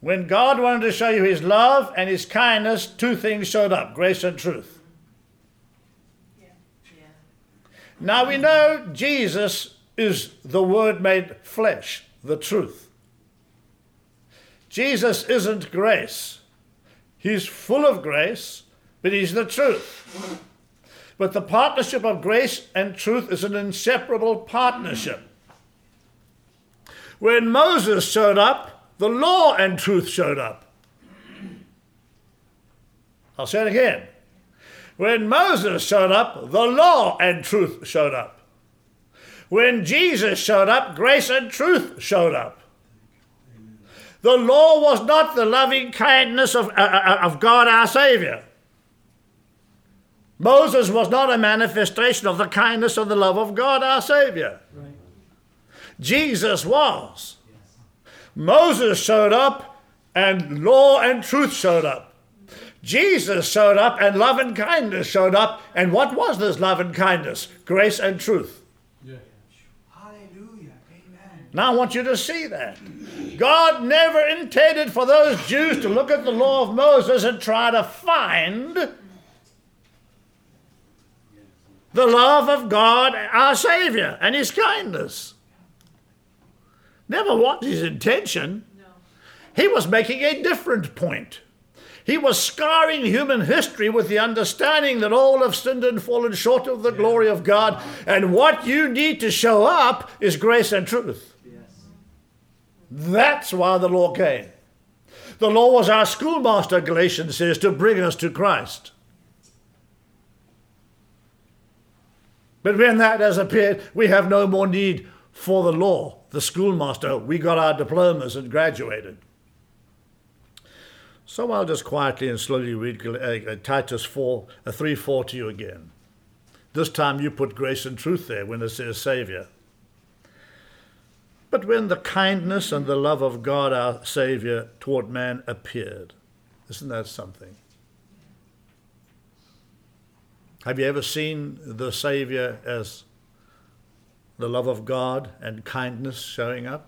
When God wanted to show you his love and his kindness, two things showed up, grace and truth. Now we know Jesus is the Word made flesh, the truth. Jesus isn't grace. He's full of grace, but he's the truth. But the partnership of grace and truth is an inseparable partnership. When Moses showed up, the law and truth showed up. I'll say it again. When Moses showed up, the law and truth showed up. When Jesus showed up, grace and truth showed up. The law was not the loving kindness of God our Savior. Moses was not a manifestation of the kindness and the love of God our Savior. Right. Jesus was. Yes. Moses showed up and law and truth showed up. Jesus showed up and love and kindness showed up. And what was this love and kindness? Grace and truth. Yeah. Hallelujah. Amen. Now I want you to see that. God never intended for those Jews to look at the law of Moses and try to find the love of God, our Savior, and his kindness. Never was his intention. No. He was making a different point. He was scarring human history with the understanding that all have sinned and fallen short of the glory of God, and what you need to show up is grace and truth. Yes. That's why the law came. The law was our schoolmaster, Galatians says, to bring us to Christ. But when that has appeared, we have no more need for the law, the schoolmaster. We got our diplomas and graduated. So I'll just quietly and slowly read Titus 3:4 to you again. This time you put grace and truth there when it says Savior. But when the kindness and the love of God our Savior toward man appeared. Isn't that something? Have you ever seen the Savior as the love of God and kindness showing up?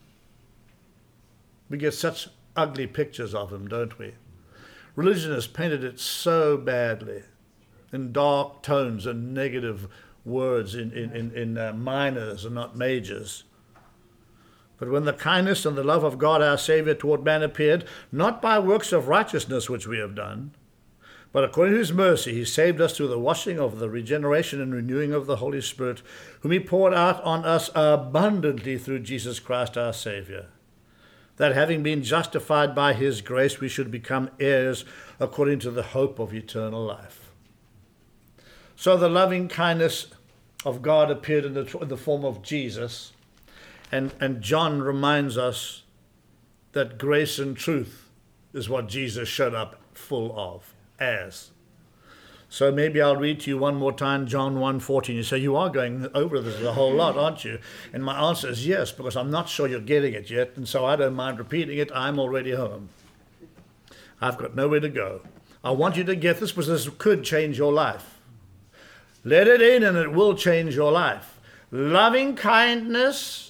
We get such ugly pictures of him, don't we? Religion has painted it so badly in dark tones and negative words in minors and not majors. But when the kindness and the love of God our Savior toward man appeared, not by works of righteousness which we have done, but according to his mercy, he saved us through the washing of the regeneration and renewing of the Holy Spirit, whom he poured out on us abundantly through Jesus Christ our Savior, that having been justified by his grace, we should become heirs according to the hope of eternal life. So the loving kindness of God appeared in the form of Jesus, and John reminds us that grace and truth is what Jesus showed up full of. As. So maybe I'll read to you one more time, John 1:14. You say, you are going over this a whole lot, aren't you? And my answer is yes, because I'm not sure you're getting it yet, and so I don't mind repeating it. I'm already home. I've got nowhere to go. I want you to get this because this could change your life. Let it in and it will change your life. Loving kindness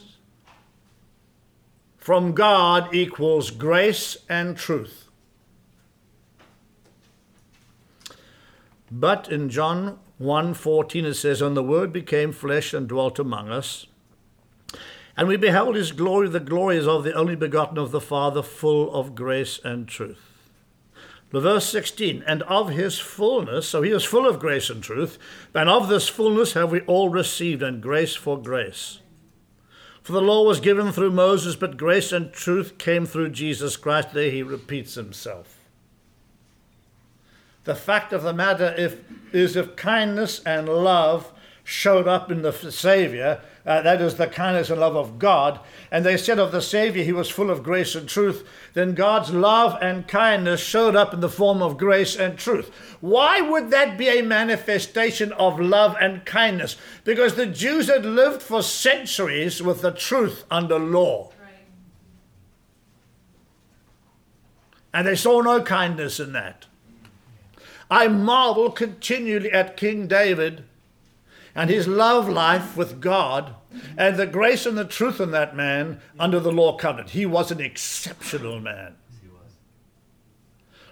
from God equals grace and truth. But in John 1:14 it says, and the Word became flesh and dwelt among us, and we beheld his glory, the glory is of the only begotten of the Father, full of grace and truth. The verse 16, and of his fullness, so he is full of grace and truth, and of this fullness have we all received, and grace for grace. For the law was given through Moses, but grace and truth came through Jesus Christ. There he repeats himself. The fact of the matter is if kindness and love showed up in the Savior, that is the kindness and love of God, and they said of the Savior he was full of grace and truth, then God's love and kindness showed up in the form of grace and truth. Why would that be a manifestation of love and kindness? Because the Jews had lived for centuries with the truth under law. Right. And they saw no kindness in that. I marvel continually at King David and his love life with God and the grace and the truth in that man under the law covenant. He was an exceptional man.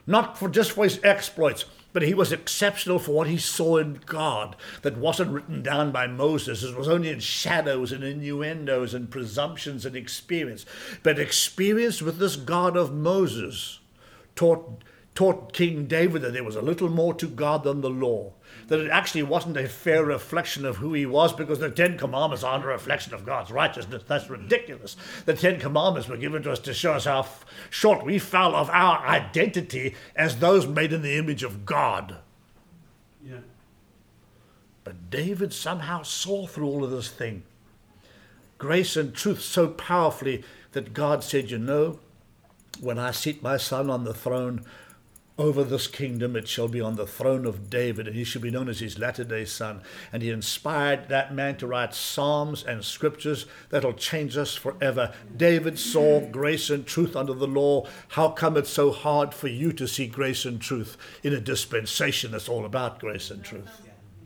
Not just for his exploits, but he was exceptional for what he saw in God that wasn't written down by Moses. It was only in shadows and innuendos and presumptions and experience. But experience with this God of Moses taught King David that there was a little more to God than the law, that it actually wasn't a fair reflection of who he was, because the Ten Commandments aren't a reflection of God's righteousness. That's ridiculous. The Ten Commandments were given to us to show us how short we fell of our identity as those made in the image of God. Yeah. But David somehow saw through all of this thing, grace and truth so powerfully, that God said, you know, when I seat my son on the throne over this kingdom, it shall be on the throne of David, and he shall be known as his latter-day son. And he inspired that man to write psalms and scriptures that'll change us forever. David saw grace and truth under the law. How come it's so hard for you to see grace and truth in a dispensation that's all about grace and truth?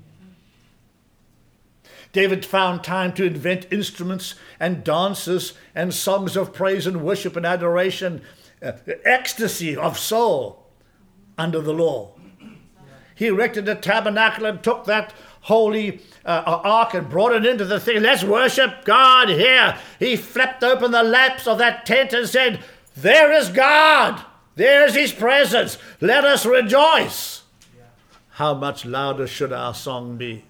David found time to invent instruments and dances and songs of praise and worship and adoration, ecstasy of soul under the law. He erected a tabernacle and took that holy ark and brought it into the thing. Let's worship God here. He flapped open the laps of that tent and said, there is God. There's his presence. Let us rejoice. Yeah. How much louder should our song be?